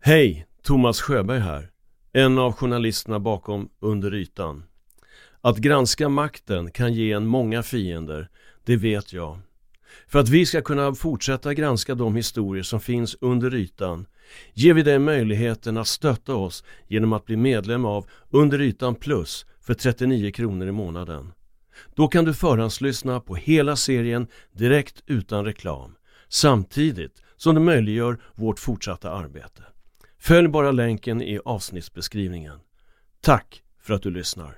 Hej, Thomas Sjöberg här. En av journalisterna bakom Under ytan. Att granska makten kan ge en många fiender, det vet jag. För att vi ska kunna fortsätta granska de historier som finns under ytan ger vi dig möjligheten att stötta oss genom att bli medlem av Under ytan plus för 39 kronor i månaden. Då kan du förhandslyssna på hela serien direkt utan reklam, samtidigt som det möjliggör vårt fortsatta arbete. Följ bara länken i avsnittsbeskrivningen. Tack för att du lyssnar.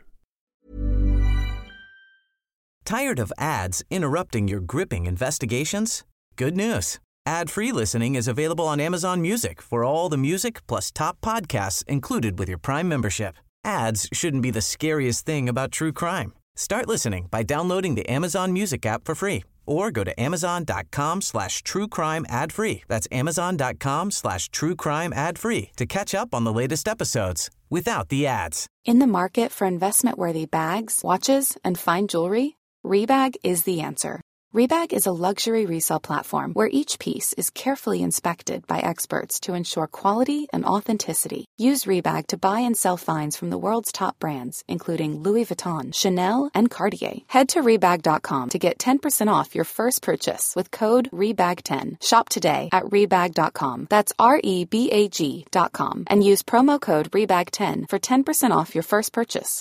Tired of ads interrupting your gripping investigations? Good news. Ad-free listening is available on Amazon Music for all the music plus top podcasts included with your Prime membership. Ads shouldn't be the scariest thing about true crime. Start listening by downloading the Amazon Music app for free or go to amazon.com/truecrime ad-free. That's amazon.com/truecrime ad-free to catch up on the latest episodes without the ads. In the market for investment-worthy bags, watches, and fine jewelry, Rebag is the answer. Rebag is a luxury resale platform where each piece is carefully inspected by experts to ensure quality and authenticity. Use Rebag to buy and sell finds from the world's top brands, including Louis Vuitton, Chanel, and Cartier. Head to Rebag.com to get 10% off your first purchase with code REBAG10. Shop today at Rebag.com. That's REBAG.com. And use promo code REBAG10 for 10% off your first purchase.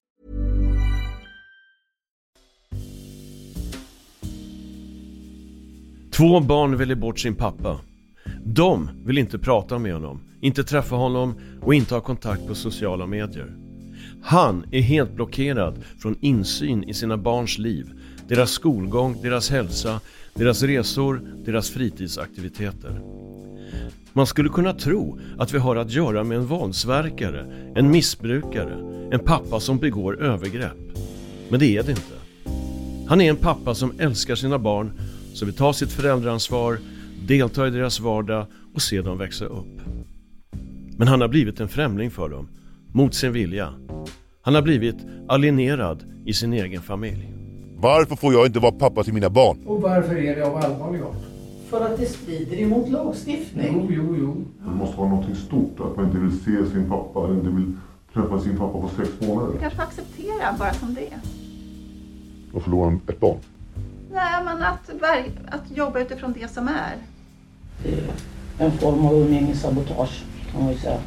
Två barn väljer bort sin pappa. De vill inte prata med honom, inte träffa honom och inte ha kontakt på sociala medier. Han är helt blockerad från insyn i sina barns liv, deras skolgång, deras hälsa, deras resor, deras fritidsaktiviteter. Man skulle kunna tro att vi har att göra med en våldsverkare, en missbrukare, en pappa som begår övergrepp. Men det är det inte. Han är en pappa som älskar sina barn, så vi tar sitt föräldraansvar, deltar i deras vardag och ser dem växa upp. Men han har blivit en främling för dem, mot sin vilja. Han har blivit alienerad i sin egen familj. Varför får jag inte vara pappa till mina barn? Och varför är det av allvarlig art? För att det strider emot lagstiftning. Jo. Det måste vara något stort, att man inte vill se sin pappa eller inte vill träffa sin pappa på 6 månader. Du kanske acceptera bara som det är. Och förlora ett barn. Nej, men att jobba utifrån det som är. Det är en form av umgängessabotage, kan man ju säga.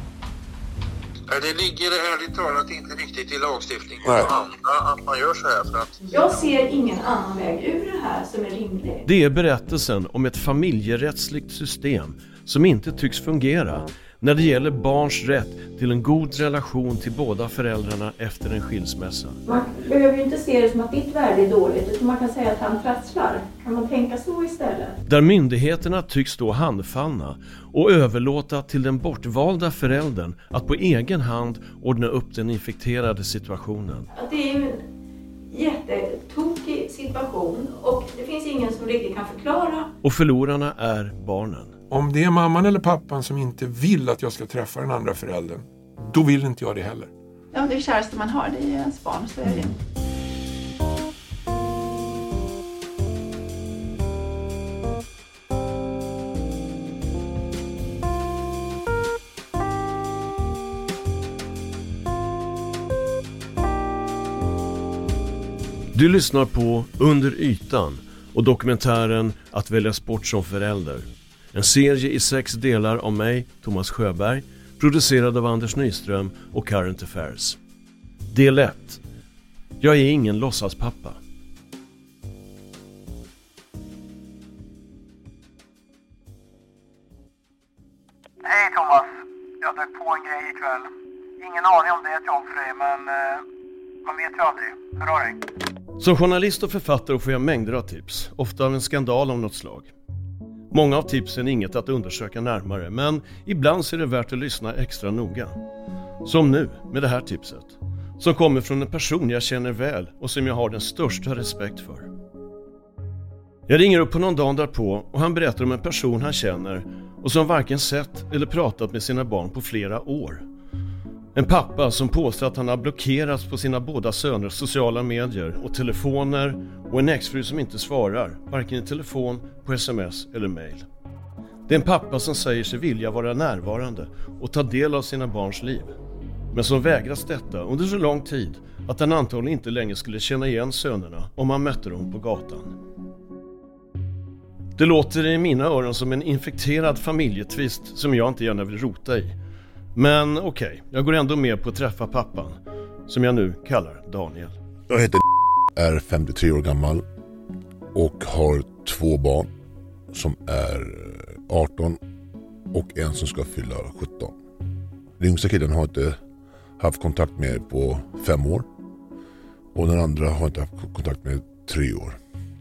Det ligger ärligt talat inte riktigt i lagstiftningen att man gör så här. För att... Jag ser ingen annan väg ur det här som är rimlig. Det är berättelsen om ett familjerättsligt system som inte tycks fungera när det gäller barns rätt till en god relation till båda föräldrarna efter en skilsmässa. Man behöver ju inte se det som att ditt värde är dåligt, utan man kan säga att han trasslar. Kan man tänka så istället? Där myndigheterna tycks stå handfallna och överlåta till den bortvalda föräldern att på egen hand ordna upp den infekterade situationen. Att det är ju en jättetokig situation och det finns ingen som riktigt kan förklara. Och förlorarna är barnen. Om det är mamman eller pappan som inte vill att jag ska träffa den andra föräldern, då vill inte jag det heller. Ja, det är det käraste man har, det är ens barn, så är det. Du lyssnar på Under ytan och dokumentären Att väljas bort som förälder. En serie i 6 delar av mig, Thomas Sjöberg, producerad av Anders Nyström och Current Affairs. Del 1. Jag är ingen låtsaspappa. Hej Thomas, jag dök på en grej ikväll. Ingen aning om det är ett jobb för dig, men man vet ju aldrig. Hur har dig? Som journalist och författare får jag mängder av tips, ofta av en skandal av något slag. Många av tipsen är inget att undersöka närmare, men ibland så är det värt att lyssna extra noga. Som nu med det här tipset, som kommer från en person jag känner väl och som jag har den största respekt för. Jag ringer upp på någon dag därpå och han berättar om en person han känner och som varken sett eller pratat med sina barn på flera år. En pappa som påstår att han har blockerats på sina båda söners sociala medier och telefoner och en exfru som inte svarar, varken i telefon, på sms eller mejl. Det är en pappa som säger sig vilja vara närvarande och ta del av sina barns liv. Men som vägras detta under så lång tid att han antagligen inte längre skulle känna igen sönerna om han mötte dem på gatan. Det låter i mina öron som en infekterad familjetvist som jag inte gärna vill rota i. Men okej, jag går ändå med på att träffa pappan, som jag nu kallar Daniel. Jag heter är 53 år gammal och har 2 barn som är 18 och en som ska fylla 17. Den yngsta killen har inte haft kontakt med på 5 år och den andra har inte haft kontakt med 3 år.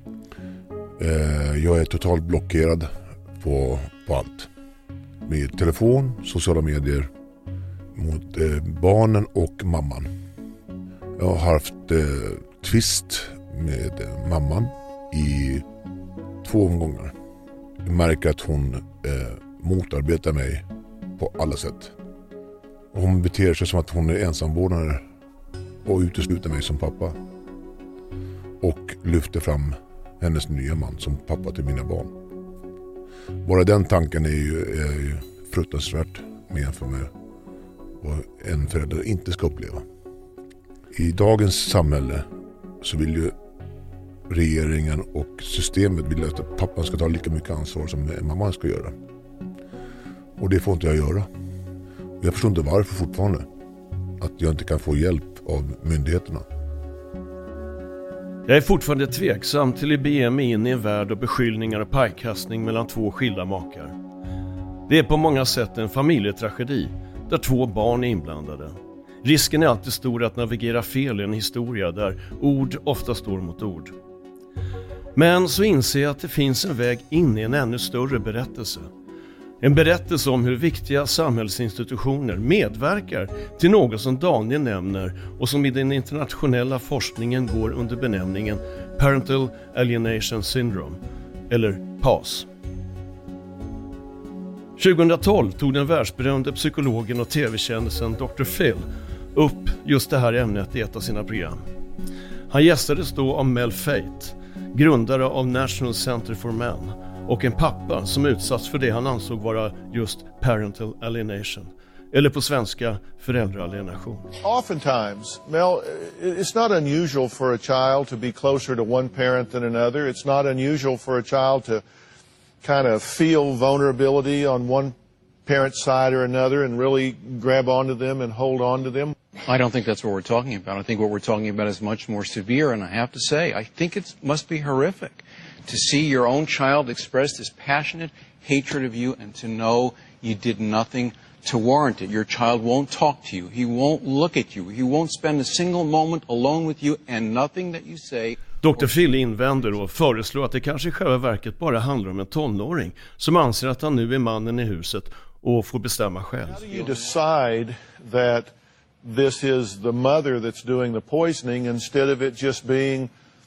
Jag är totalt blockerad på allt. Med telefon, sociala medier, mot barnen och mamman. Jag har haft tvist med mamman i 2 omgångar. Jag märker att hon motarbetar mig på alla sätt. Och hon beter sig som att hon är ensamvårdare och utesluter mig som pappa. Och lyfter fram hennes nya man som pappa till mina barn. Bara den tanken är ju fruktansvärt med för mig. Och en förälder inte ska uppleva. I dagens samhälle så vill ju regeringen och systemet vill att pappan ska ta lika mycket ansvar som mamman ska göra. Och det får inte jag göra. Jag förstår inte varför fortfarande. Att jag inte kan få hjälp av myndigheterna. Jag är fortfarande tveksam till att bege mig in i en värld av beskyllningar och pajkastning mellan 2 skilda makar. Det är på många sätt en familjetragedi där 2 barn är inblandade. Risken är alltid stor att navigera fel i en historia där ord ofta står mot ord. Men så inser jag att det finns en väg in i en ännu större berättelse. En berättelse om hur viktiga samhällsinstitutioner medverkar till något som Daniel nämner och som i den internationella forskningen går under benämningen Parental Alienation Syndrome, eller PAS. 2012 tog den världsberömde psykologen och tv-kändisen Dr. Phil upp just det här ämnet i ett av sina program. Han gästades då av Mel Fate, grundare av National Center for Men, och en pappa som utsatts för det han ansåg vara just parental alienation, eller på svenska föräldraalienation. Oftentimes, Mel, it's not unusual for a child to be closer to one parent than another. It's not unusual for a child to kind of feel vulnerability on one parent's side or another and really grab onto them and hold on to them. I don't think that's what we're talking about. I think what we're talking about is much more severe, and I have to say, I think it must be horrific to see your own child express this passionate hatred of you and to know you did nothing to warrant it. Your child won't talk to you. He won't look at you. He won't spend a single moment alone with you, and nothing that you say... Dr. Phil invänder och föreslår att det kanske i själva verket bara handlar om en tonåring som anser att han nu är mannen i huset och får bestämma själv. How do you decide that this is the mother that's doing the poisoning instead of it just being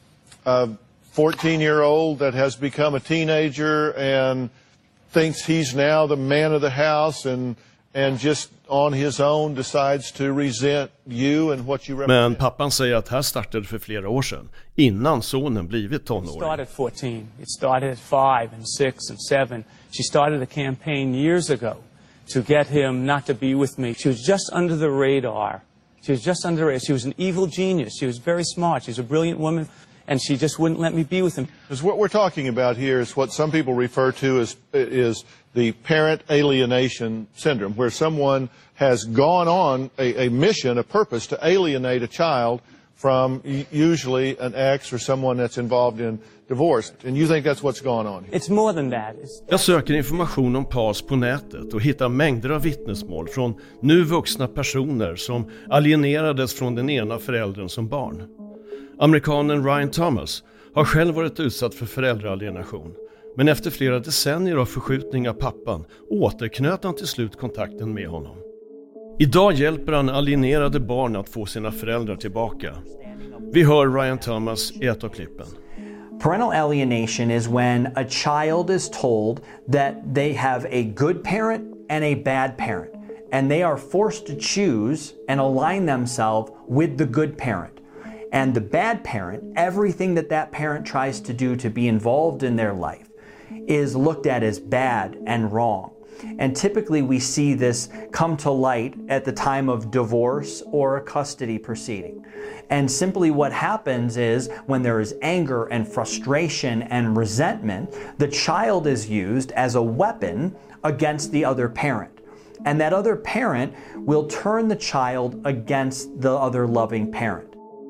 a 14-year-old that has become a teenager and thinks he's now the man of the house and just on his own decides to resent you and what you represent. Men pappan säger att här startade för flera år sedan, innan sonen blivit tonåring. It started at 14. It started at 5 and 6 and 7. She started a campaign years ago to get him not to be with me. She was just under the radar. She was just under the radar. She was an evil genius. She was very smart. She was a brilliant woman. And she just wouldn't let me be with him. Because what we're talking about here is what some people refer to as the parent alienation syndrome, where someone has gone on a mission, a purpose to alienate a child from usually an ex or someone that's involved in divorce. And you think that's what's gone on here? It's more than that. Jag söker information om PAS på nätet och hittar mängder av vittnesmål från nu vuxna personer som alienerades från den ena föräldern som barn. Amerikanen Ryan Thomas har själv varit utsatt för föräldraalienation, men efter flera decennier av förskjutning av pappan återknöt han till slut kontakten med honom. Idag hjälper han alienerade barn att få sina föräldrar tillbaka. Vi hör Ryan Thomas i ett av klippen. Parental alienation is when a child is told that they have a good parent and a bad parent, and they are forced to choose and align themselves with the good parent. And the bad parent, everything that parent tries to do to be involved in their life is looked at as bad and wrong. And typically we see this come to light at the time of divorce or a custody proceeding. And simply what happens is when there is anger and frustration and resentment, the child is used as a weapon against the other parent. And that other parent will turn the child against the other loving parent.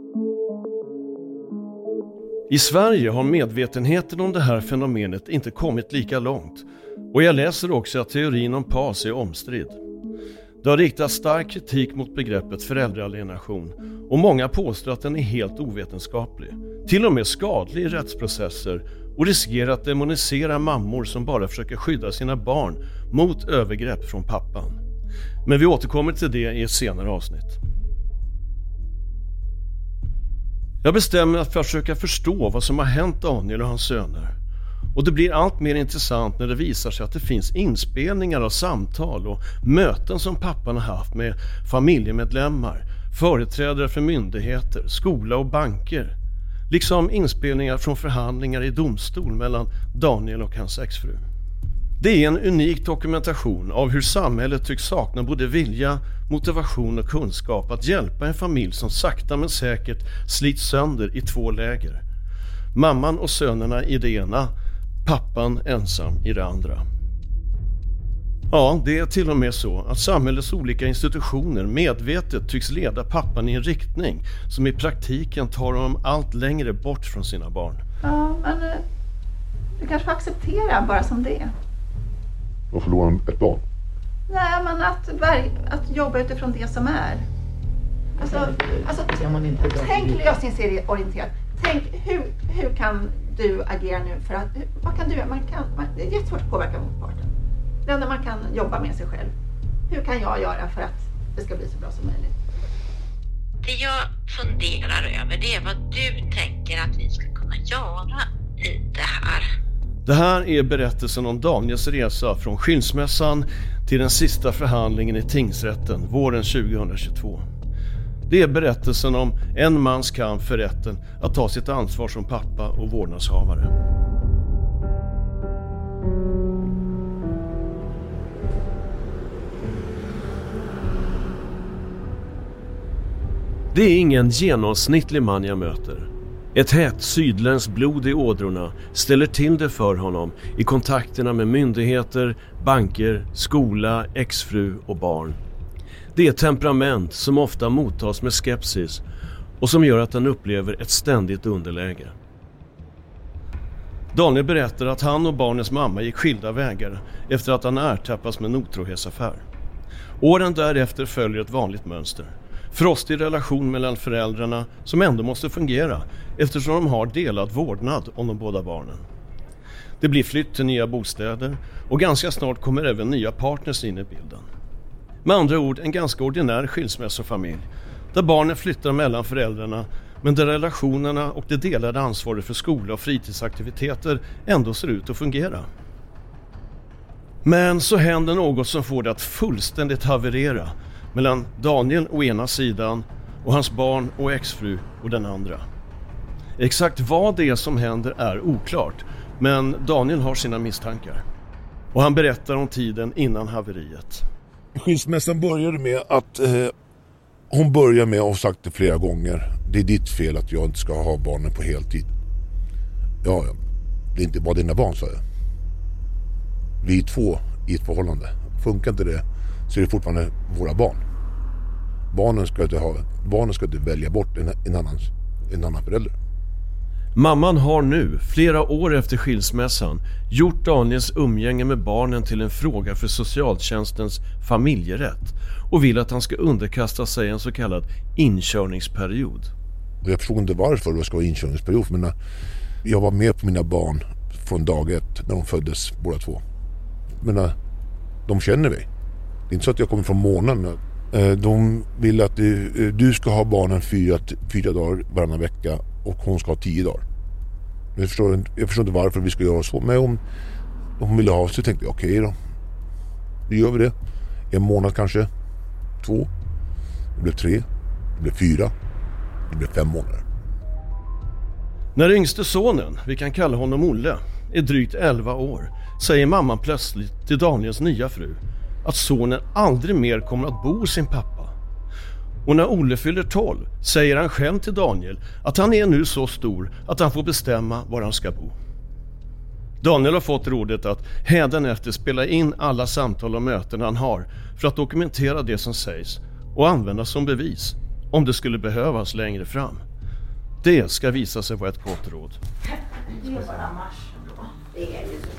I Sverige har medvetenheten om det här fenomenet inte kommit lika långt. Och jag läser också att teorin om PAS är omstridd. Det har riktats stark kritik mot begreppet föräldraalienation och många påstår att den är helt ovetenskaplig. Till och med skadlig i rättsprocesser och riskerar att demonisera mammor som bara försöker skydda sina barn mot övergrepp från pappan. Men vi återkommer till det i ett senare avsnitt. Jag bestämmer att försöka förstå vad som har hänt Daniel och hans söner. Och det blir allt mer intressant när det visar sig att det finns inspelningar av samtal och möten som pappan har haft med familjemedlemmar, företrädare för myndigheter, skola och banker. Liksom inspelningar från förhandlingar i domstol mellan Daniel och hans exfru. Det är en unik dokumentation av hur samhället tycks sakna både vilja, motivation och kunskap att hjälpa en familj som sakta men säkert slits sönder i två läger. Mamman och sönerna i det ena, pappan ensam i det andra. Ja, det är till och med så att samhällets olika institutioner medvetet tycks leda pappan i en riktning som i praktiken tar honom allt längre bort från sina barn. Ja, men du kanske får acceptera bara som det är. Och förlora ett barn? Nej, men att jobba utifrån det som är. Tänk lösningsorienterat. Tänk hur kan du agera nu för att vad kan du göra? Det är jättesvårt att påverka motparten. Det enda man kan jobba med sig själv. Hur kan jag göra för att det ska bli så bra som möjligt? Det jag funderar över det är vad du tänker att vi ska kunna göra i det här. Det här är berättelsen om Daniels resa från skilsmässan till den sista förhandlingen i tingsrätten våren 2022. Det är berättelsen om en mans kamp för rätten att ta sitt ansvar som pappa och vårdnadshavare. Det är ingen genomsnittlig man jag möter. Ett hett sydländskt blod i ådrorna ställer till det för honom i kontakterna med myndigheter, banker, skola, exfru och barn. Det är ett temperament som ofta mottas med skepsis och som gör att han upplever ett ständigt underläge. Daniel berättar att han och barnens mamma gick skilda vägar efter att han ertappas med en otrohetsaffär. Åren därefter följer ett vanligt mönster. Frostig relation mellan föräldrarna som ändå måste fungera eftersom de har delad vårdnad om de båda barnen. Det blir flytt till nya bostäder och ganska snart kommer även nya partners in i bilden. Med andra ord en ganska ordinär skilsmässofamilj där barnen flyttar mellan föräldrarna men där relationerna och det delade ansvaret för skola och fritidsaktiviteter ändå ser ut att fungera. Men så händer något som får det att fullständigt haverera mellan Daniel å ena sidan och hans barn och exfru och den andra. Exakt vad det är som händer är oklart, men Daniel har sina misstankar. Och han berättar om tiden innan haveriet. Skilsmässan började med att hon började med att ha sagt det flera gånger. Det är ditt fel att jag inte ska ha barnen på heltid. Ja, det är inte bara dina barn, sa jag. Vi är två i ett förhållande. Funkar inte det så är det fortfarande våra barn. Barnen ska inte välja bort en annan förälder. Mamman har nu, flera år efter skilsmässan, gjort Daniels umgänge med barnen till en fråga för socialtjänstens familjerätt och vill att han ska underkasta sig en så kallad inkörningsperiod. Jag förstod inte varför det ska vara inkörningsperiod, men jag var med på mina barn från dag ett när de föddes båda två. Men de känner mig. Det är inte så att jag kommer från månaden. De vill att du ska ha barnen 4 dagar varannan vecka och hon ska ha 10 dagar. Jag förstår inte varför vi ska göra så. Men om hon ville ha så tänkte jag okej då. Nu gör vi det. 1 månad kanske. 2. Det blev 3. Det blev 4. Det blev 5 månader. När yngste sonen, vi kan kalla honom Olle, är drygt 11 år säger mamman plötsligt till Daniels nya fru att sonen aldrig mer kommer att bo hos sin pappa. Och när Olle fyller 12 säger han själv till Daniel att han är nu så stor att han får bestämma var han ska bo. Daniel har fått rådet att hädanefter spela in alla samtal och möten han har för att dokumentera det som sägs och användas som bevis om det skulle behövas längre fram. Det ska visa sig vara ett gott råd. Det är bara mars då. Det är ju så.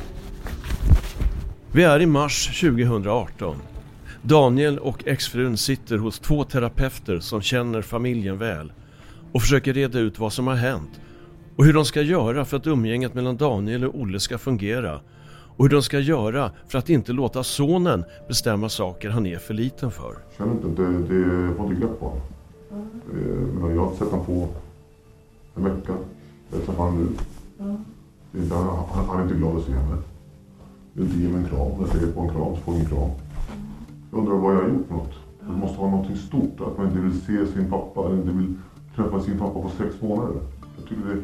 Vi är i mars 2018. Daniel och exfrun sitter hos 2 terapeuter som känner familjen väl och försöker reda ut vad som har hänt och hur de ska göra för att umgänget mellan Daniel och Olle ska fungera och hur de ska göra för att inte låta sonen bestämma saker han är för liten för. Jag känner inte, det får inte grepp på honom. Jag har sett honom på en vecka. Jag träffar honom nu. Han är inte glad att se henne. Jag vill inte ge mig en kram. Jag säger på en kram så får en kram. Jag undrar vad jag har gjort något. Det måste vara något stort. Att man inte vill se sin pappa eller inte vill träffa sin pappa på 6 månader. Jag tycker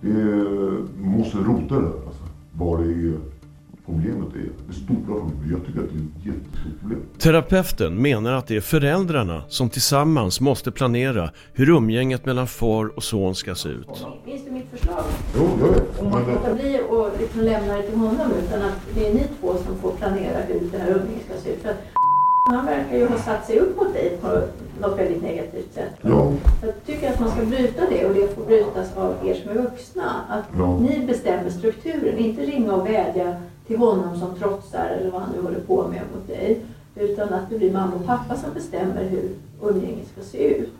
man måste rota det. Alltså, vad det är problemet är. Det är stora problem. Jag tycker att det är ett jättestort problem. Terapeuten menar att det är föräldrarna som tillsammans måste planera hur umgänget mellan far och son ska se ut. Finns det mitt förslag? Jo, jag vet. Om man låter bli och liksom lämna det till honom utan att det är ni 2 som får planera hur det här umgänget ska se ut. För att han verkar ju ha satt sig upp mot dig på något väldigt negativt sätt. Ja. Så jag tycker att man ska bryta det och det får brytas av er som är vuxna. Att ni bestämmer strukturen, inte ringa och vädja till honom som trotsar eller vad han nu håller på med mot dig. Utan att det blir mamma och pappa som bestämmer hur umgänget ska se ut.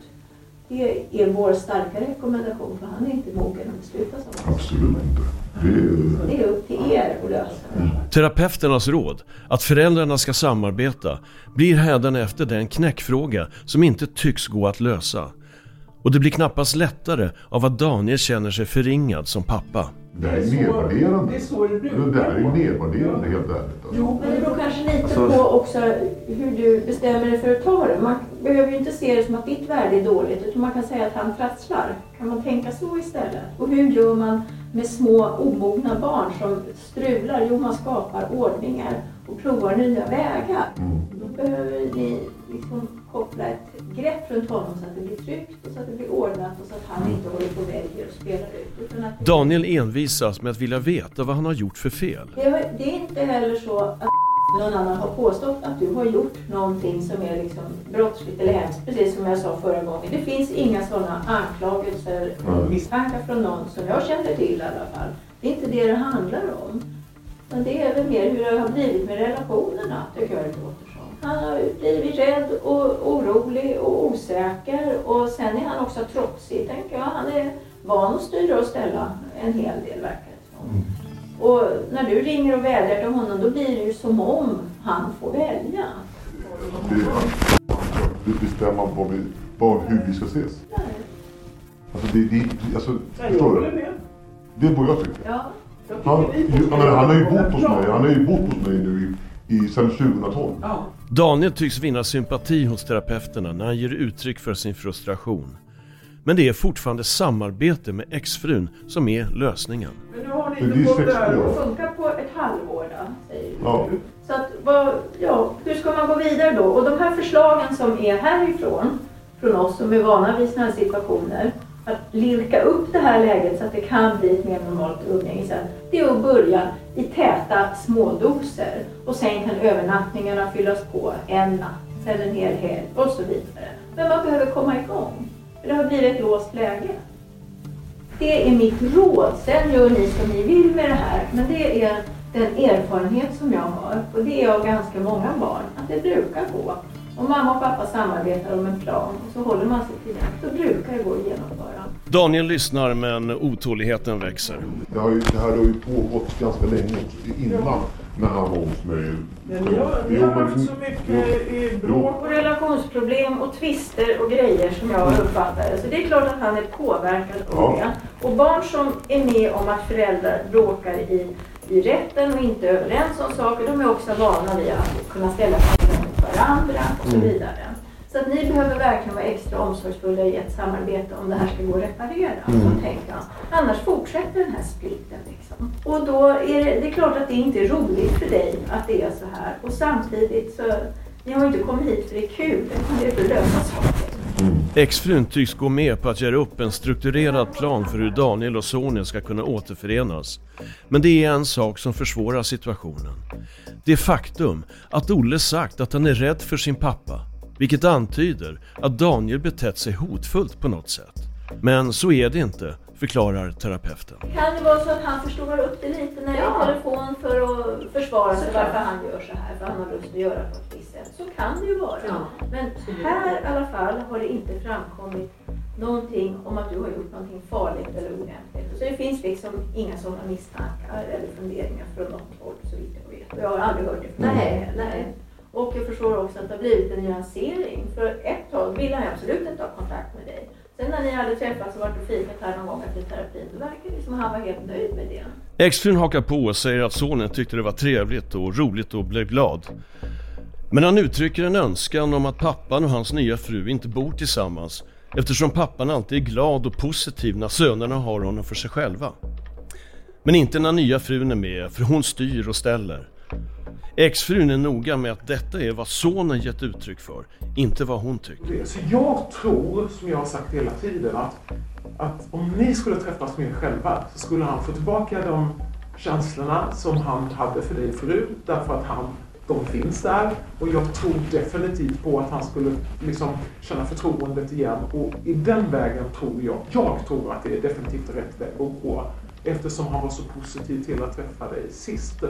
Det är vår starka rekommendation för han är inte mogen att besluta som. Absolut inte. Det är upp till er att lösa det. Terapeuternas råd att föräldrarna ska samarbeta blir hädanefter den knäckfråga som inte tycks gå att lösa. Och det blir knappast lättare av att Daniel känner sig förringad som pappa. Det här är nedvärderande. Det här är nedvärderande helt ärligt. Jo, men det beror kanske lite på också hur du bestämmer dig för att ta det. Man behöver ju inte se det som att ditt värde är dåligt utan man kan säga att han trasslar. Kan man tänka så istället? Och hur gör man med små omogna barn som strular? Jo, man skapar ordningar och provar nya vägar. Då behöver ni liksom koppla ett grepp runt honom så att det blir tryggt och så att det blir ordnat och så att han inte håller på och väljer och spelar ut. Utan att Daniel envisas med att vilja veta vad han har gjort för fel. det är inte heller så att någon annan har påstått att du har gjort någonting som är liksom brottsligt eller hemskt, precis som jag sa förra gången. Det finns inga sådana anklagelser och misstankar från någon som jag känner till i alla fall. Det är inte det handlar om. Men det är väl mer hur det har blivit med relationerna, tycker jag det låter som. Han har blivit rädd och orolig och osäker och sen är han också trotsig, tänker jag. Han är van att styra och ställa en hel del, verkar det som. Och när du ringer och vädjar till honom, då blir det ju som om han får välja. Det bestämmer hur vi ska ses. Nej. Alltså, förstår du? Det är vad jag tycker. Ja. Han har ju bott hos mig. Han har ju bott hos mig nu sedan 2012. Ja. Daniel tycks vinna sympati hos terapeuterna när han ger uttryck för sin frustration. Men det är fortfarande samarbete med exfrun som är lösningen. Men nu har ni inte gått där och funkat på ett halvår då, säger du. Ja. Så att, hur ska man gå vidare då? Och de här förslagen som är härifrån, från oss som är vana vid sådana här situationer, att lirka upp det här läget så att det kan bli ett mer normalt umgänge sen, det är att börja i täta smådoser. Och sen kan övernattningarna fyllas på en natt, sen en hel helg och så vidare. Men man behöver komma igång. För det har blivit ett låst läge. Det är mitt råd. Sen gör ni som ni vill med det här. Men det är den erfarenhet som jag har. Och det är av ganska många barn. Att det brukar gå. Om mamma och pappa samarbetar om en plan och så håller man sig till den. Då brukar det gå att genomföra. Daniel lyssnar men otåligheten växer. Det här har ju pågått ganska länge innan när han var hos mig. Vi har haft så mycket bråk och relationsproblem och twister och grejer som jag uppfattar det. Så det är klart att han är påverkad av det. Och barn som är med om att föräldrar bråkar i rätten och inte överens om saker, de är också vana vid att kunna ställa frågor mot varandra och så vidare. Så att ni behöver verkligen vara extra omsorgsfulla i ett samarbete om det här ska gå att reparera. Så tänker jag. Annars fortsätter den här splitten liksom. Och då är det är klart att det inte är roligt för dig att det är så här. Och samtidigt så, ni har ju inte kommit hit för det är kul, utan det är för att lösa saker. Exfrun tycks gå med på att göra upp en strukturerad plan för hur Daniel och sonen ska kunna återförenas. Men det är en sak som försvårar situationen. Det faktum att Olle sagt att han är rädd för sin pappa, vilket antyder att Daniel betett sig hotfullt på något sätt. Men så är det inte, förklarar terapeuten. Kan det vara så att han förstår upp det lite när det är telefon för att försvara sig varför han gör så här, för han har lust att göra på ett visst sätt. Så kan det ju vara. Ja. Men här i alla fall har det inte framkommit någonting om att du har gjort någonting farligt eller olämpligt. Så det finns liksom inga sådana misstankar eller funderingar från något håll så vitt jag vet. Jag har aldrig hört det. Nej. Och jag förstår också att det har blivit en nyansering. För ett tag ville han absolut inte ha kontakt med dig. Sen när ni hade träffats och varit och fikat här någon gång efter terapin, då verkar det som att han var helt nöjd med det. Exfrun hakar på och säger att sonen tyckte det var trevligt och roligt och blev glad. Men han uttrycker en önskan om att pappan och hans nya fru inte bor tillsammans, eftersom pappan alltid är glad och positiv när sönerna har honom för sig själva. Men inte när nya frun är med, för hon styr och ställer. Exfrun är noga med att detta är vad sonen gett uttryck för, inte vad hon tycker. Så jag tror, som jag har sagt hela tiden, att om ni skulle träffas med er själva så skulle han få tillbaka de känslorna som han hade för dig förut, därför att de finns där. Och jag tror definitivt på att han skulle liksom känna förtroendet igen. Och i den vägen tror jag tror att det är definitivt rätt väg att gå, eftersom han var så positiv till att träffa dig sist.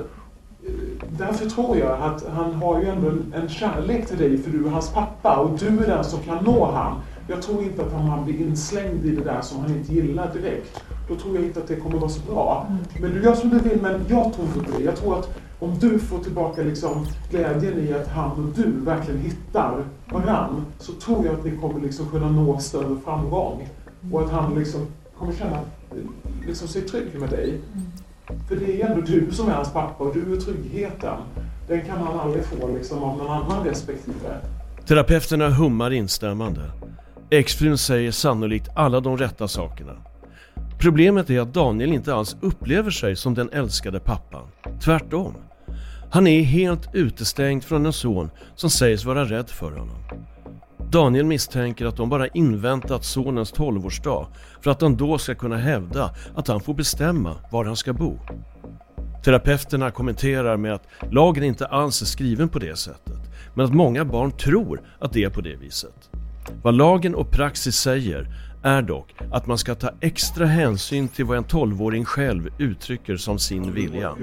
Därför tror jag att han har ju ändå en kärlek till dig, för du är hans pappa och du är den som kan nå han. Jag tror inte att han blir inslängd i det där som han inte gillar direkt. Då tror jag inte att det kommer vara så bra. Men du gör som du vill, men jag tror inte på det. Jag tror att om du får tillbaka liksom glädjen i att han och du verkligen hittar varann, så tror jag att ni kommer liksom kunna nå större framgång. Och att han liksom kommer känna liksom sig trygg med dig. För det är ändå du som är hans pappa och du är tryggheten. Den kan man aldrig få liksom av någon annan respektive. Terapeuterna hummar instämmande. Exfrun säger sannolikt alla de rätta sakerna. Problemet är att Daniel inte alls upplever sig som den älskade pappan. Tvärtom. Han är helt utestängd från en son som sägs vara rädd för honom. Daniel misstänker att de bara inväntat sonens 12-årsdag för att han då ska kunna hävda att han får bestämma var han ska bo. Terapeuterna kommenterar med att lagen inte alls är skriven på det sättet, men att många barn tror att det är på det viset. Vad lagen och praxis säger är dock att man ska ta extra hänsyn till vad en 12-åring själv uttrycker som sin vilja.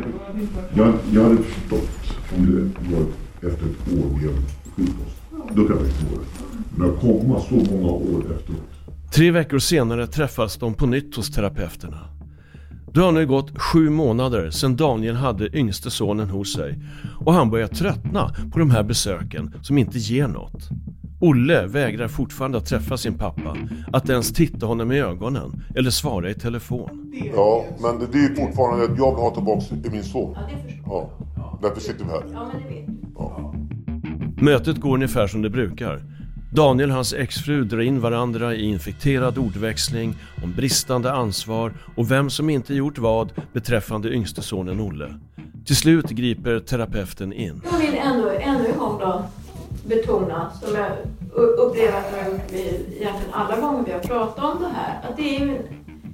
Jag hade förstått om det var efter ett år med sjukvård. Då kan jag inte få det. Men att komma så många år efteråt. 3 veckor senare träffas de på nytt hos terapeuterna. Det har nu gått 7 månader sedan Daniel hade yngste sonen hos sig och han börjar tröttna på de här besöken som inte ger något. Olle vägrar fortfarande att träffa sin pappa, att ens titta honom i ögonen eller svara i telefon. Ja, men det är fortfarande att jag vill ha tillbaka min son. Ja, det förstår jag. Ja, därför sitter vi här. Ja, men det vet ja. Mötet går ungefär som det brukar. Daniel och hans exfru drar in varandra i infekterad ordväxling om bristande ansvar och vem som inte gjort vad beträffande yngste sonen Olle. Till slut griper terapeuten in. Jag vill ännu en gång då betona, som jag upplever att jag har gjort egentligen alla gånger vi har pratat om det här, att det är en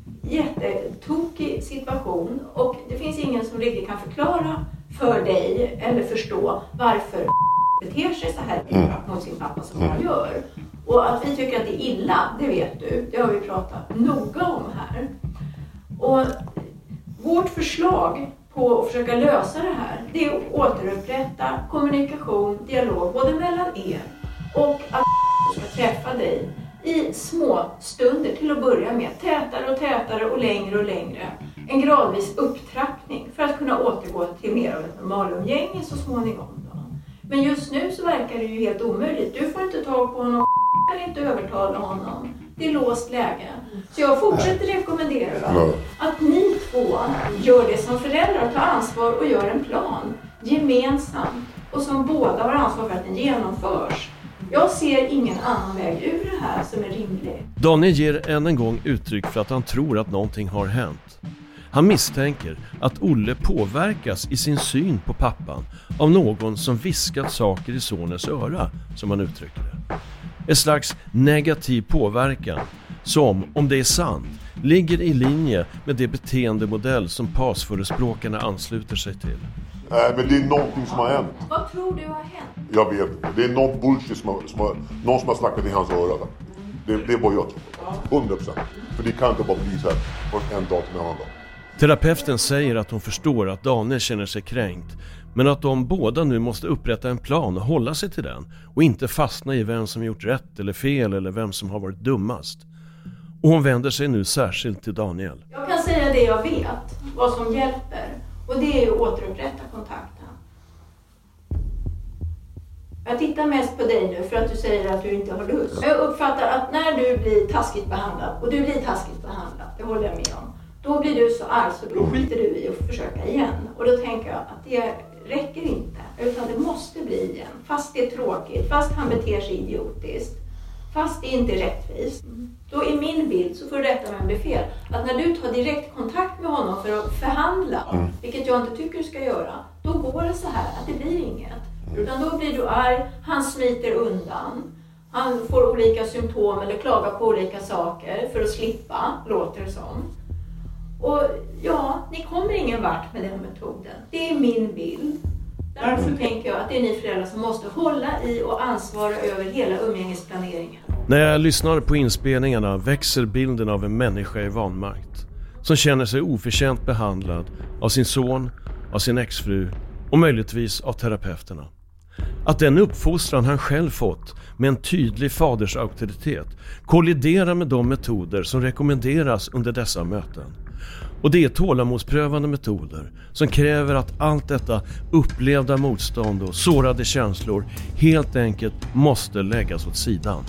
jättetokig situation och det finns ingen som riktigt kan förklara för dig eller förstå varför beter sig så här mot sin pappa som han gör. Och att vi tycker att det är illa, det vet du. Det har vi pratat noga om här. Och vårt förslag på att försöka lösa det här, det är att återupprätta kommunikation, dialog både mellan er och att ska träffa dig i små stunder till att börja med. Tätare och tätare och längre. En gradvis upptrappning för att kunna återgå till mer av ett normalumgänge så småningom. Men just nu så verkar det ju helt omöjligt. Du får inte tag på honom, kan inte övertala honom. Det är låst läge. Så jag fortsätter rekommendera att ni 2 gör det som föräldrar, tar ansvar och gör en plan gemensamt. Och som båda har ansvar för att den genomförs. Jag ser ingen annan väg ur det här som är rimlig. Daniel ger än en gång uttryck för att han tror att någonting har hänt. Han misstänker att Olle påverkas i sin syn på pappan av någon som viskat saker i sonens öra, som han uttrycker det. En slags negativ påverkan som, om det är sant, ligger i linje med det beteendemodell som PAS-förespråkarna ansluter sig till. Nej, men det är någonting som har hänt. Vad tror du har hänt? Jag vet inte. Det är någon bullshit någon som har snackat i hans öra. Det är vad jag tror. 100%. För det kan inte bara bli så här från en dag till en annan dag. Terapeuten säger att hon förstår att Daniel känner sig kränkt, men att de båda nu måste upprätta en plan och hålla sig till den och inte fastna i vem som gjort rätt eller fel eller vem som har varit dummast. Och hon vänder sig nu särskilt till Daniel. Jag kan säga det jag vet, vad som hjälper, och det är att återupprätta kontakten. Jag tittar mest på dig nu för att du säger att du inte har lust. Jag uppfattar att när du blir taskigt behandlad, och du blir taskigt behandlad, det håller jag med om, då blir du så arg så då skiter du i att försöka igen. Och då tänker jag att det räcker inte, utan det måste bli igen. Fast det är tråkigt, fast han beter sig idiotiskt, fast det inte är rättvist. Då i min bild, så får du rätta mig om det är fel, att när du tar direkt kontakt med honom för att förhandla, vilket jag inte tycker du ska göra, då går det så här att det blir inget. Utan då blir du arg, han smiter undan, han får olika symptom eller klagar på olika saker för att slippa, låter det som. Och ja, ni kommer ingen vart med den metoden. Det är min bild. Därför tänker jag att det är ni föräldrar som måste hålla i och ansvara över hela umgängesplaneringen. När jag lyssnar på inspelningarna växer bilden av en människa i vanmakt som känner sig oförtjänt behandlad av sin son, av sin exfru och möjligtvis av terapeuterna. Att den uppfostran han själv fått med en tydlig fadersauktoritet kolliderar med de metoder som rekommenderas under dessa möten. Och det är tålamodsprövande metoder som kräver att allt detta upplevda motstånd och sårade känslor helt enkelt måste läggas åt sidan.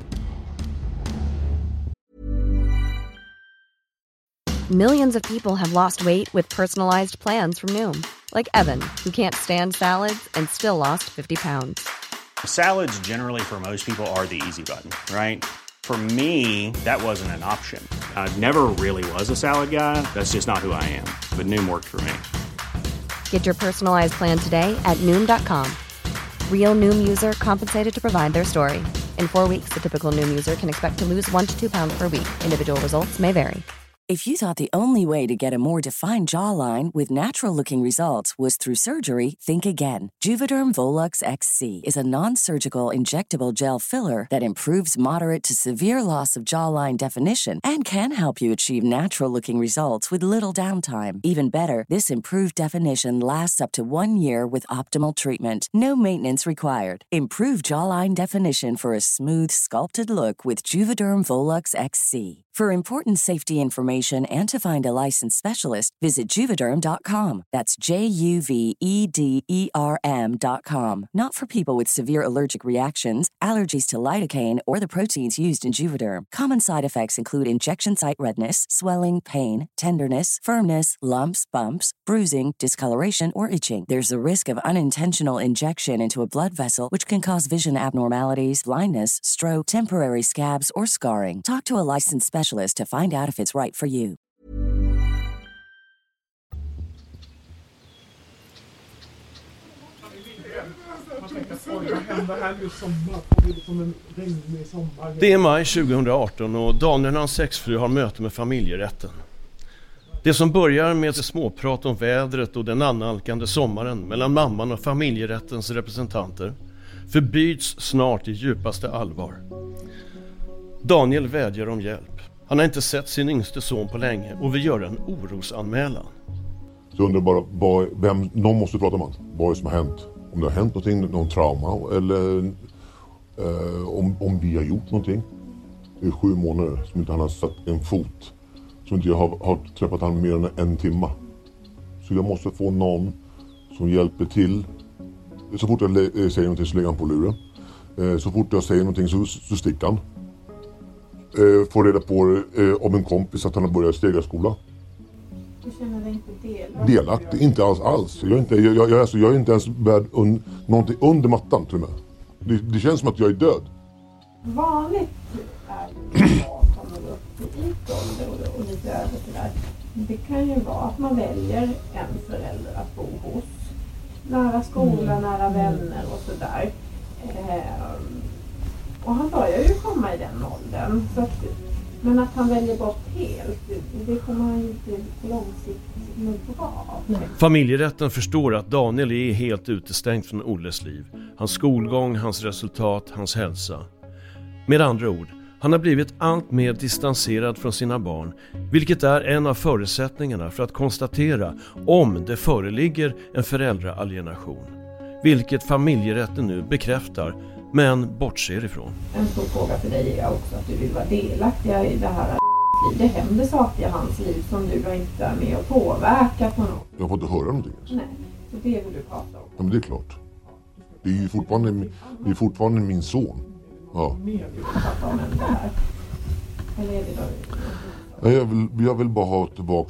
Millions of people have lost weight with personalized plans from Noom. Like Evan, who can't stand salads and still lost 50 pounds. Salads generally for most people are the easy button, right? For me, that wasn't an option. I never really was a salad guy. That's just not who I am. But Noom worked for me. Get your personalized plan today at Noom.com. Real Noom user compensated to provide their story. In 4 weeks, the typical Noom user can expect to lose 1 to 2 pounds per week. Individual results may vary. If you thought the only way to get a more defined jawline with natural-looking results was through surgery, think again. Juvederm Volux XC is a non-surgical injectable gel filler that improves moderate to severe loss of jawline definition and can help you achieve natural-looking results with little downtime. Even better, this improved definition lasts up to 1 year with optimal treatment. No maintenance required. Improve jawline definition for a smooth, sculpted look with Juvederm Volux XC. For important safety information and to find a licensed specialist, visit Juvederm.com. That's JUVEDERM.com. Not for people with severe allergic reactions, allergies to lidocaine, or the proteins used in Juvederm. Common side effects include injection site redness, swelling, pain, tenderness, firmness, lumps, bumps, bruising, discoloration, or itching. There's a risk of unintentional injection into a blood vessel, which can cause vision abnormalities, blindness, stroke, temporary scabs, or scarring. Talk to a licensed specialist to find out if it's right for you. Det är maj 2018 och Daniel och hans exfru har möte med familjerätten. Det som börjar med småprat om vädret och den annalkande sommaren mellan mamman och familjerättens representanter förbyts snart i djupaste allvar. Daniel vädjar om hjälp. Han har inte sett sin yngste son på länge och vill göra en orosanmälan. Så jag undrar bara, någon måste prata med honom. Vad är det som har hänt? Om det har hänt någonting, någon trauma eller om vi har gjort någonting. Det är 7 månader som inte han har satt en fot. Som inte jag har träffat han mer än 1 timme. Så jag måste få någon som hjälper till. Så fort jag säger någonting så lägger han på luren. Så fort jag säger någonting så sticker han. Får reda på om en kompis att han har börjat stegarskola. Du känner dig inte delaktig? Inte alls. Jag är inte ens värd någonting under mattan till och med. Det känns som att jag är död. Vanligt är ju att barn kommer upp i ålder och lite över sådär. Det kan ju vara att man väljer en förälder att bo hos. Nära skola, nära vänner och sådär. Och han börjar ju komma i den åldern. Så att, men att han väljer bort helt, det kommer han ju inte långsiktigt med bra. Familjerätten förstår att Daniel är helt utestängd från Olles liv. Hans skolgång, hans resultat, hans hälsa. Med andra ord, han har blivit allt mer distanserad från sina barn, vilket är en av förutsättningarna för att konstatera om det föreligger en föräldraalienation. Vilket familjerätten nu bekräftar, men bortser ifrån. En stor fråga för dig är också att du vill vara delaktig i det här livet. Det händer saker i hans liv som du inte är med och påverkar på något. Jag får inte höra någonting ens. Nej, så det vill du prata om. Ja, men det är klart. Det är ju fortfarande min son. Ja. Jag vill bara ha tillbaks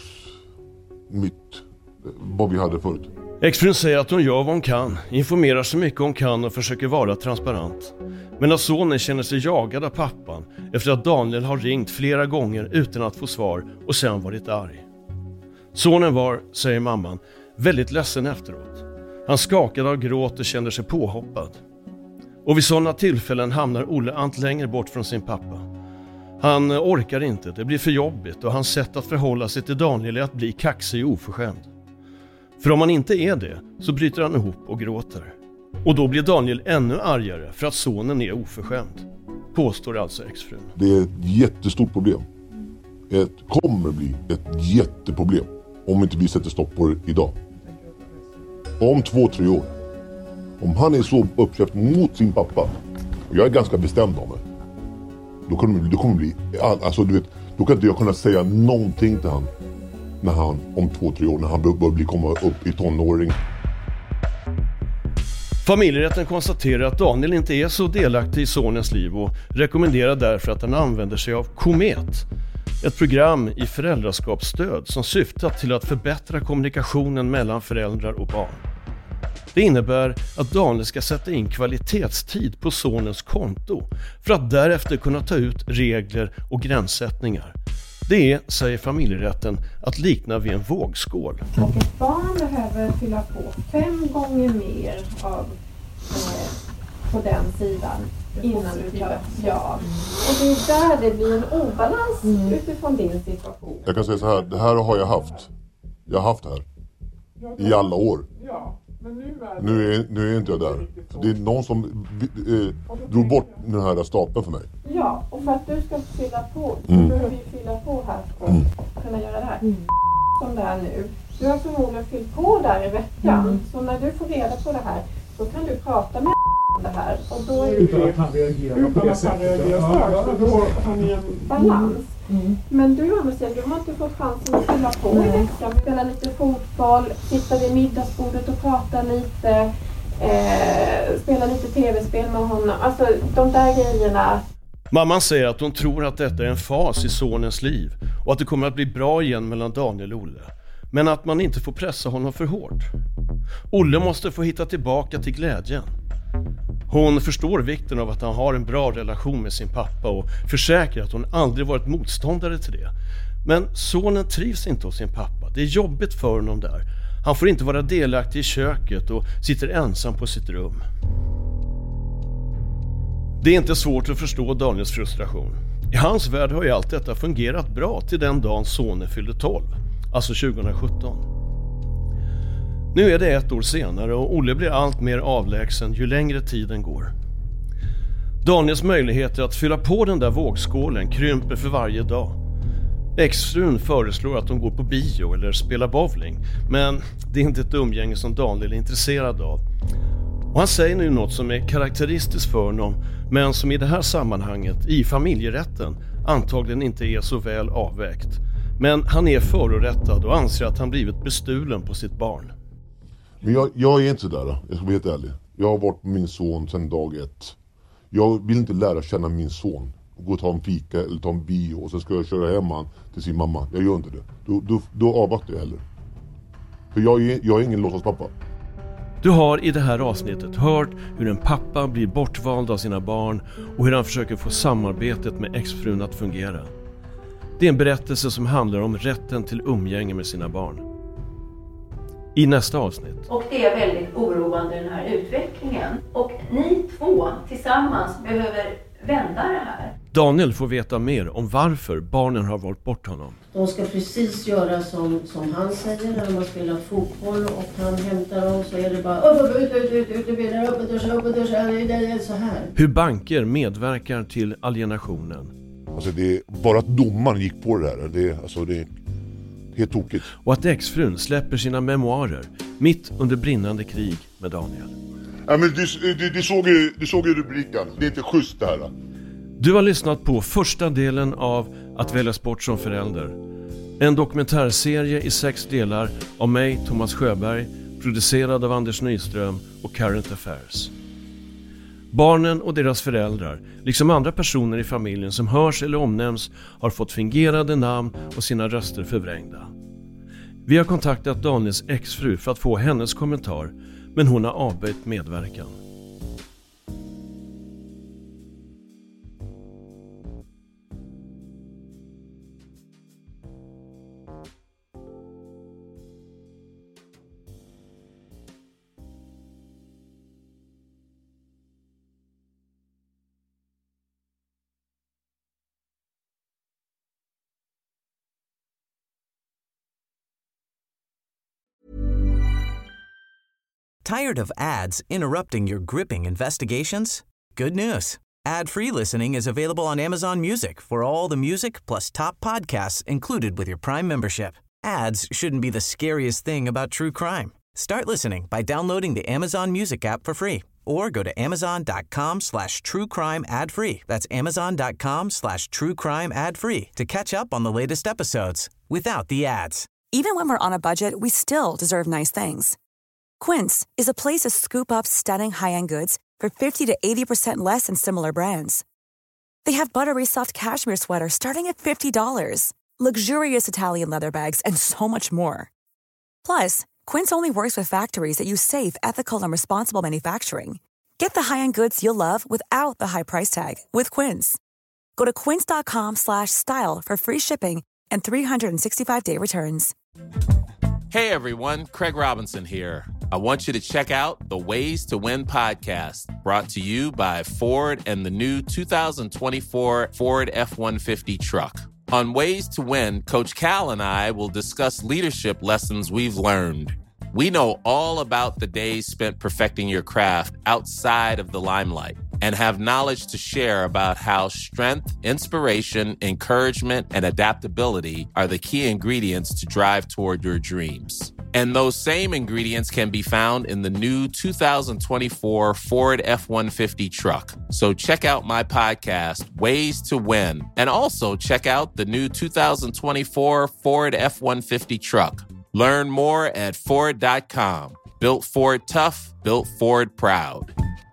vad vi hade förut. Exfrun säger att hon gör vad hon kan, informerar så mycket hon kan och försöker vara transparent. Men att sonen känner sig jagad av pappan efter att Daniel har ringt flera gånger utan att få svar och sen varit arg. Sonen var, säger mamman, väldigt ledsen efteråt. Han skakade av gråt och kände sig påhoppad. Och vid sådana tillfällen hamnar Olle allt längre bort från sin pappa. Han orkar inte, det blir för jobbigt och hans sätt att förhålla sig till Daniel är att bli kaxig och oförskämd. För om han inte är det så bryter han ihop och gråter. Och då blir Daniel ännu argare för att sonen är oförskämd. Påstår alltså exfrun. Det är ett jättestort problem. Det kommer bli ett jätteproblem om inte vi sätter stopp på det idag. Om 2-3 år. Om han är så uppkäft mot sin pappa, och jag är ganska bestämd om det, då kommer det bli, alltså du vet, då kan inte jag kunna säga någonting till han när han om 2-3 år, när han börjar komma upp i tonåring. Familjerätten konstaterar att Daniel inte är så delaktig i sonens liv och rekommenderar därför att han använder sig av Komet, ett program i föräldraskapsstöd som syftar till att förbättra kommunikationen mellan föräldrar och barn. Det innebär att Daniel ska sätta in kvalitetstid på sonens konto för att därefter kunna ta ut regler och gränssättningar. Det är, säger familjerätten, att likna vid en vågskål. Och ett barn behöver fylla på 5 gånger mer av på den sidan innan du tar ja. Och det är där det blir en obalans utifrån din situation. Jag kan säga så här, det här har jag haft. Jag har haft det här i alla år. Nu är inte jag där. Det är någon som drog bort den här stapeln för mig. Ja, och för att du ska fylla på, så behöver vi fylla på här för att kunna göra det här. Som det är nu. Du har förmodligen fyllt på där i veckan. Så när du får reda på det här, då kan du prata med om det här. Och då är utan att han reagerar på det sättet. Då har han en balans. Men du, Anders, du har inte fått chansen att fylla på i veckan. Spela lite fotboll, sitta vid middagsbordet och prata lite, spela lite tv-spel med honom. Alltså de där grejerna. Mamman säger att hon tror att detta är en fas i sonens liv och att det kommer att bli bra igen mellan Daniel och Olle. Men att man inte får pressa honom för hårt. Olle måste få hitta tillbaka till glädjen. Hon förstår vikten av att han har en bra relation med sin pappa och försäkrar att hon aldrig varit motståndare till det. Men sonen trivs inte hos sin pappa. Det är jobbigt för honom där. Han får inte vara delaktig i köket och sitter ensam på sitt rum. Det är inte svårt att förstå Daniels frustration. I hans värld har ju allt detta fungerat bra till den dagen sonen fyllde 12, alltså 2017. Nu är det 1 år senare och Olle blir allt mer avlägsen ju längre tiden går. Daniels möjligheter att fylla på den där vågskålen krymper för varje dag. Exfrun föreslår att de går på bio eller spelar bowling, men det är inte ett umgänge som Daniel är intresserad av. Och han säger nu något som är karaktäristiskt för honom, men som i det här sammanhanget, i familjerätten, antagligen inte är så väl avvägt. Men han är förorättad och anser att han blivit bestulen på sitt barn. Men jag är inte där, jag ska vara helt ärlig. Jag har varit med min son sedan dag 1. Jag vill inte lära känna min son. Gå och ta en fika eller ta en bio och så ska jag köra hem han till sin mamma. Jag gör inte det. Då avvaktar jag heller. För jag är ingen låtsaspappa. Du har i det här avsnittet hört hur en pappa blir bortvald av sina barn och hur han försöker få samarbetet med exfrun att fungera. Det är en berättelse som handlar om rätten till umgänge med sina barn. I nästa avsnitt. Och det är väldigt oroande, den här utvecklingen. Och ni två tillsammans behöver vända det här. Daniel får veta mer om varför barnen har valt bort honom. De ska precis göra som han säger när man spelar fotboll och han hämtar dem, så är det bara upp så här. Hur banker medverkar till alienationen. Alltså det är bara att domaren gick på det där. Det är helt tokigt. Och att exfrun släpper sina memoarer mitt under brinnande krig med Daniel. Ja, men du såg ju rubriken. Det är inte schysst det här. Du har lyssnat på första delen av Att väljas bort som förälder. En dokumentärserie i 6 delar av mig, Thomas Sjöberg, producerad av Anders Nyström och Current Affairs. Barnen och deras föräldrar, liksom andra personer i familjen som hörs eller omnämns, har fått fingerade namn och sina röster förvrängda. Vi har kontaktat Daniels exfru för att få hennes kommentar, men hon har avböjt medverkan. Tired of ads interrupting your gripping investigations? Good news. Ad-free listening is available on Amazon Music for all the music plus top podcasts included with your Prime membership. Ads shouldn't be the scariest thing about true crime. Start listening by downloading the Amazon Music app for free or go to amazon.com/truecrime ad-free. That's amazon.com/truecrime ad-free to catch up on the latest episodes without the ads. Even when we're on a budget, we still deserve nice things. Quince is a place to scoop up stunning high-end goods for 50 to 80% less than similar brands. They have buttery soft cashmere sweaters starting at $50, luxurious Italian leather bags, and so much more. Plus, Quince only works with factories that use safe, ethical, and responsible manufacturing. Get the high-end goods you'll love without the high price tag with Quince. Go to quince.com/style for free shipping and 365-day returns. Hey everyone, Craig Robinson here. I want you to check out the Ways to Win podcast, brought to you by Ford and the new 2024 Ford F-150 truck. On Ways to Win, Coach Cal and I will discuss leadership lessons we've learned. We know all about the days spent perfecting your craft outside of the limelight and have knowledge to share about how strength, inspiration, encouragement, and adaptability are the key ingredients to drive toward your dreams. And those same ingredients can be found in the new 2024 Ford F-150 truck. So check out my podcast, Ways to Win, and also check out the new 2024 Ford F-150 truck. Learn more at Ford.com. Built Ford tough, built Ford proud.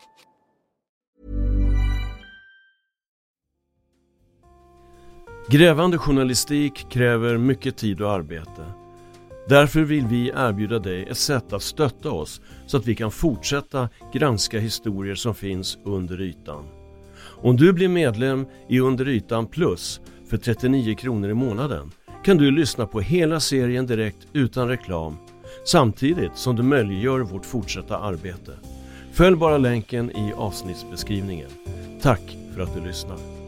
Grävande journalistik kräver mycket tid och arbete. Därför vill vi erbjuda dig ett sätt att stötta oss så att vi kan fortsätta granska historier som finns under ytan. Om du blir medlem i Under ytan plus för 39 kronor i månaden kan du lyssna på hela serien direkt utan reklam, samtidigt som du möjliggör vårt fortsatta arbete. Följ bara länken i avsnittsbeskrivningen. Tack för att du lyssnar.